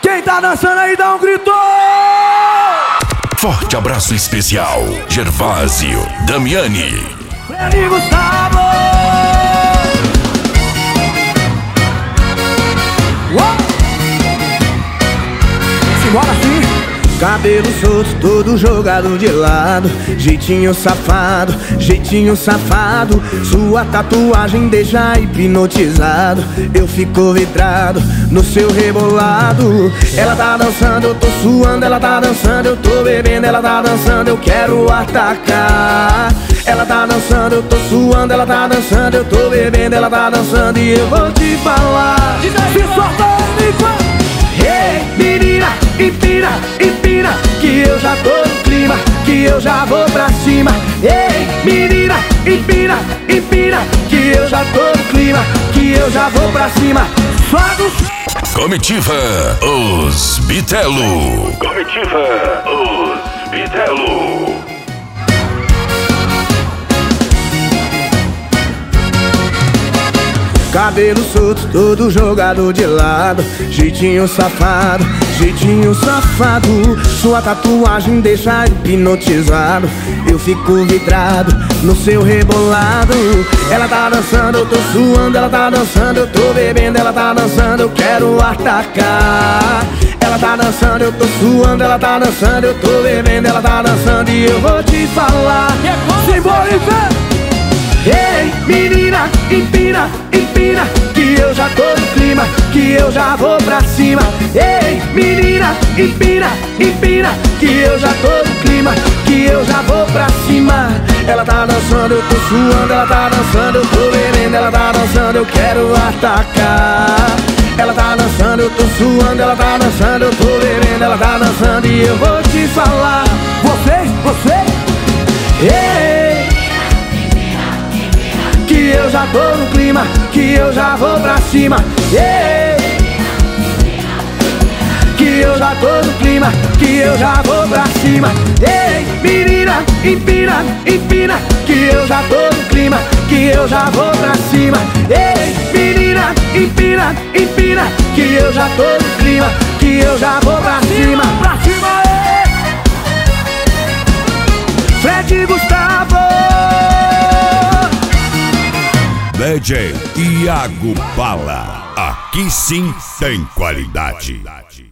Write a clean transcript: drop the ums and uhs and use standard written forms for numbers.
Quem tá dançando aí dá um grito! Forte abraço especial, Gervásio, Damiani. Fred Gustavo! Simbora sim! Cabelo solto, todo jogado de lado. Jeitinho safado, sua tatuagem deixa hipnotizado. Eu fico vidrado no seu rebolado. Ela tá dançando, eu tô suando. Ela tá dançando, eu tô bebendo. Ela tá dançando, eu quero atacar. Ela tá dançando, eu tô suando. Ela tá dançando, eu tô bebendo. Ela tá dançando e eu vou te falar. Se solta aí, ei, menina, empina, empina, que eu já tô no clima, que eu já vou pra cima. Ei, menina, empina, empina, que eu já tô no clima, que eu já vou pra cima. Comitiva Os Bitelo. Comitiva Os Bitelo. Cabelo solto, todo jogado de lado. Jeitinho safado, sua tatuagem deixa hipnotizado. Eu fico vidrado no seu rebolado. Ela tá dançando, eu tô suando. Ela tá dançando, eu tô bebendo. Ela tá dançando, eu quero atacar. Ela tá dançando, eu tô suando. Ela tá dançando, eu tô bebendo. Ela tá dançando e eu vou te falar. Simbora e vem! Ei, menina, empina, empina, que eu já tô no clima, que eu já vou pra cima. Ei, menina, empina, empina, que eu já tô no clima, que eu já vou pra cima. Ela tá dançando, eu tô suando. Ela tá dançando, eu tô bebendo. Ela tá dançando, eu quero atacar. Ela tá dançando, eu tô suando. Ela tá dançando, eu tô bebendo. Ela tá dançando e eu vou te falar. Você, ei, que eu já tô no clima, que eu já vou pra cima. Yeah. Que eu já tô no clima, que eu já vou pra cima. Ei, menina, empina, empina, que eu já tô no clima, que eu já vou pra cima. Ei, menina, empina, empina, que eu já tô no clima, que eu já vou pra cima. Pra cima, Fred Gustavo. DJ Iago Bala, aqui sim tem qualidade.